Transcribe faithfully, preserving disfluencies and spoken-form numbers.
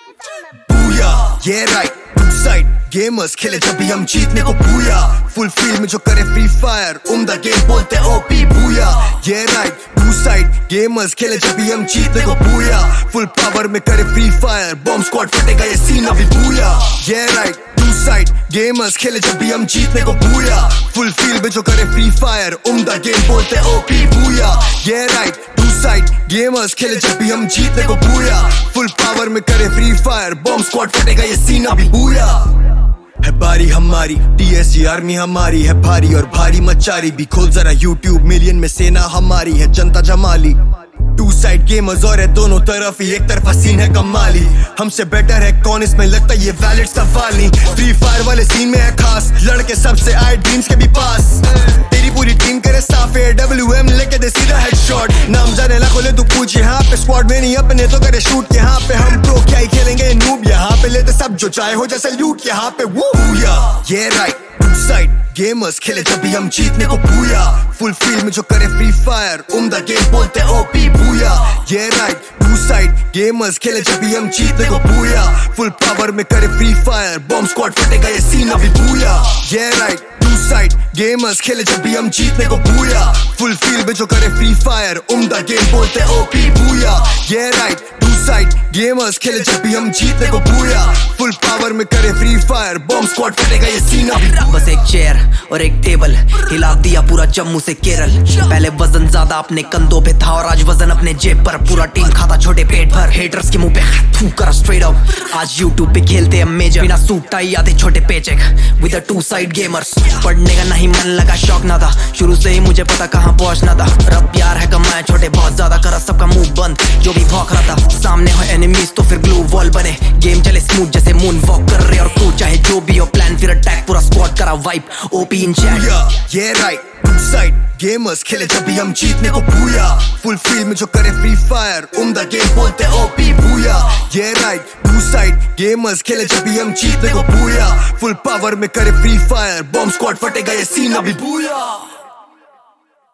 booyah ये right to side gamers खेले जब भी हम जीतने को बूया फुल फील्ड में जो करे फ्री फायर उम्दा गेम बोलते ओपी बूया ये राइट टू साइड गेमर्स खेले जब भी हम जीतने को बूया फुल पावर में करे फ्री फायर बॉम्ब स्क्वाड फटेगा ये सीन अभी बूया ये राइट टू साइड गेमर्स खेले जब भी हम जीतने को बूया फुल फील्ड में जो करे फ्री फायर उम्दा गेम बोलते ओपी बूया ये राइट टू साइड गेमर्स खेले जब भी हम जीतने को बूया फुल पावर में करे फ्री फायर बॉम्ब स्क्वाड फटेगा ये सीन अभी बूया है बारी हमारी टीएसजी आर्मी हमारी है भारी और भारी मचारी भी खोल जरा यूट्यूब मिलियन में सेना हमारी है जनता जमाली टू साइड गेमर्स और है दोनों तरफ ही एक तरफा सीन है कमाली हमसे बेटर है कौन इसमें लगता ये वैलिड सवाल नहीं फ्री फायर वाले सीन में है खास लड़के सबसे आए ड्रीम्स के भी पास तेरी पूरी टीम करे साफ है डब्ल्यू एम लेके दे सीधा हेडशॉट नाम जाने लाखों ले तू पूछ यहाँ पे स्क्वाड में नहीं अपने तो करे शूट यहाँ पे हम प्रो क्या ही खेलेंगे नूब यहाँ पे लेते सब जो चाहे हो जैसे लूट यहाँ पे वो ये राइट टू साइड गेमर्स खेले जब भी हम जीतने को बूया फुल फील्ड में जो करे फ्री फायर उम्दा गेम बोलते ओपी बूया ये राइट टू साइड गेमर्स खेले जब भी हम जीतने को बूया फुल पावर में करे फ्री फायर बॉम्ब स्क्वाड फटेगा ये सीन अभी बूया ये राइट टू साइड गेमर्स खेले जब भी हम जीतने को बूया फुल फील्ड में जो करे फ्री फायर उम्दा गेम बोलते ओपी बूया ये राइट टू साइड गेमर्स खेले जब भी हम जीतने को बूया फुल पावर में करे फ्री फायर बॉम्ब स्क्वाड फटेगा ये सीन अभी बस एक चेयर और एक टेबल हिला दिया पूरा जम्मू से केरल पहले वजन ज्यादा अपने कंधों पे था और आज वजन अपने जेब पर पूरा टीम खाता छोटे पेट भर हेटर्स के मुंह पे थू करा स्ट्रेट अप आज यूट्यूब पे खेलते हैं मेजर बिना सूट टाई आते छोटे paycheck with the to side gamers पढ़ने का नहीं मन लगा शौक ना था शुरू से ही मुझे पता कहाँ पहुंचना था रब प्यार है कमाए छोटे बहुत ज्यादा करा सबका मुंह बंद जो भी भौंक रहा था सामने हो एनिमीज तो फिर ग्लू वॉल बने गेम चले स्मूथ जैसे मून वॉक कर रहे और तू चाहे जो भी हो प्लान फिर अटैक पूरा स्क्वाड करा वाइप ओपी इन चैट ये राइट टू साइड गेमर्स खेले जब भी हम जीतने को बूया फुल फील्ड में जो करे फ्री फायर उम्दा गेम बोलते ओपी बूया ये राइट टू साइड गेमर्स खेले जब भी हम जीतने को बूया फुल पावर में करे फ्री फायर बॉम्ब स्क्वाड फटेगा ये सीन अभी बूया